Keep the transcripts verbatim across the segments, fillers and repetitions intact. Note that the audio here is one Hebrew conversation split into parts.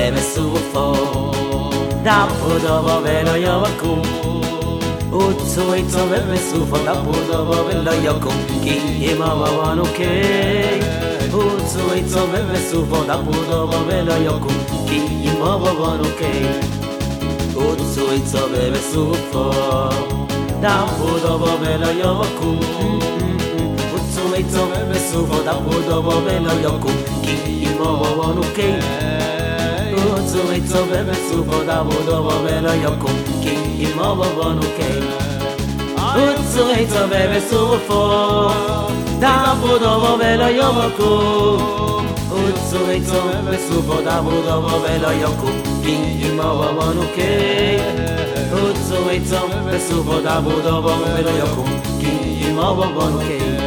ובסופו דבר דבר ולא יקום וצו עצו ובסופו דבר דבר ולא יקום כי אם אבואנו כן וצו עצו ובסופו דבר דבר ולא יקום כי אם אבואנו כן וצו עצו ובסופו דבר דבר ולא יקום וצו עצו ובסופו דבר דבר ולא יקום כי אם אבואנו כן וצו עצו ובסופו דבר דבר ולא יקום כי אם אבואנו כן וצו עצו ובסופו דבר דבר ולא יקום וצו עצו ובסופו דבר דבר ולא יקום כי אם אבואנו כן וצו עצו ובסופו דבר דבר ולא יקום כי אם אבואנו כן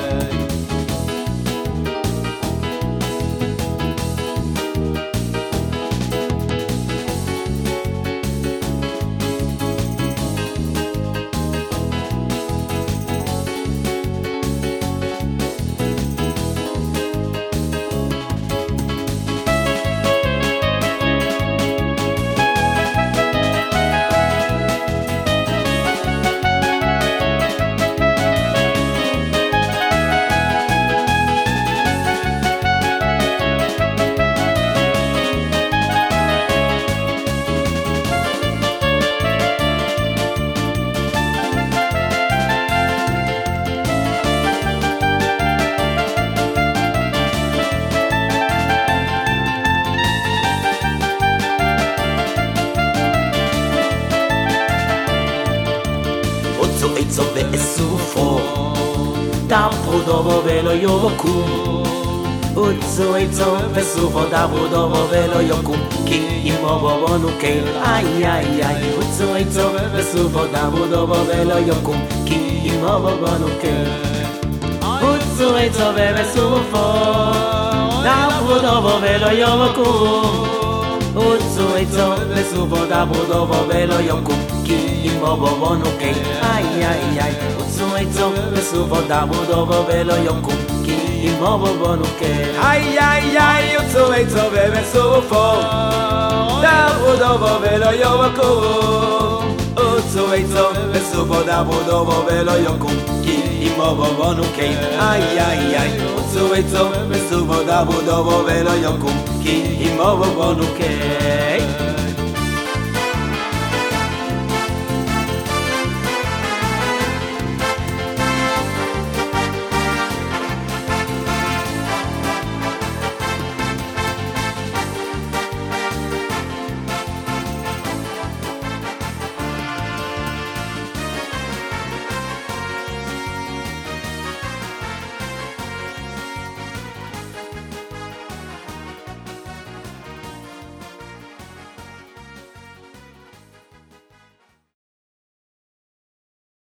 וצו עצו ובסופו דבר דבר ולא יקום וצו עצו ובסופו דבר דבר ולא יקום כי אם אבואנו כן איי איי איי וצו עצו ובסופו דבר דבר ולא יקום כי אם אבואנו כן וצו עצו ובסופו דבר דבר ולא יקום וצו עצו ובסופו דבר דבר ולא יקום כי אם אבואנו כן איי איי איי וצו עצו ובסופו דבר דבר ולא יקום כי אם אבואנו כן איי איי איי וצו עצו ובסופו דבר דבר ולא יקום וצו עצו ובסופו דבר דבר ולא יקום כי אם אבואנו כן איי איי איי וצו עצו ובסופו דבר דבר ולא יקום כי אם אבואנו כן